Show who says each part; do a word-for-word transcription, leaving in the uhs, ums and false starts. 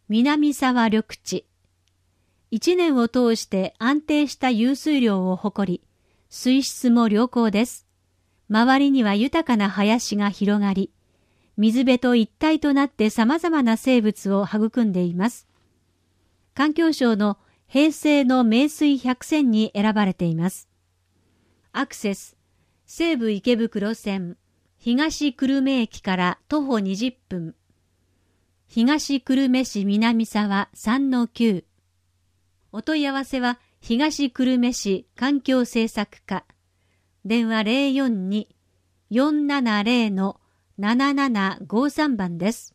Speaker 1: 南沢緑地。一年を通して安定した湧水量を誇り、水質も良好です。周りには豊かな林が広がり、水辺と一体となって様々な生物を育んでいます。環境省の平成の名水百選に選ばれています。アクセス、西武池袋線、東久留米駅から徒歩にじゅっぷん。東久留米市南沢 さんのきゅう。お問い合わせは東久留米市環境政策課。電話 ゼロよんに よんななゼロ ななななごさん 番です。